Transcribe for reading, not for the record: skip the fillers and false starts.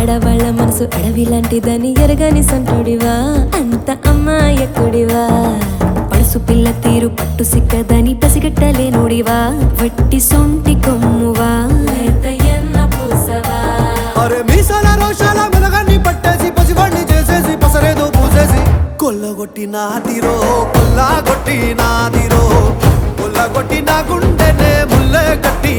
ఆడవాళ్ళ మనసు అడవి లాంటిదని ఎరగని సంటుడివా అంత అమ్మాయకుడివా పడుసు పిల్ల తీరు పట్టు సిక్కదని పసిగట్టలేనుడివా వట్టి సొంటి కొమ్మువా లేతయ్యన్న పూసవా అరే మీసాల రోషాల మెలగాన్ని పట్టేసి పసివాణ్ణి చేసేసి పసరేదో పూసేసి కొల్లగొట్టి నాదిరో కొల్లగొట్టి నాదిరో కొల్లగొట్టి నా గుండెనే ముల్లే కట్టి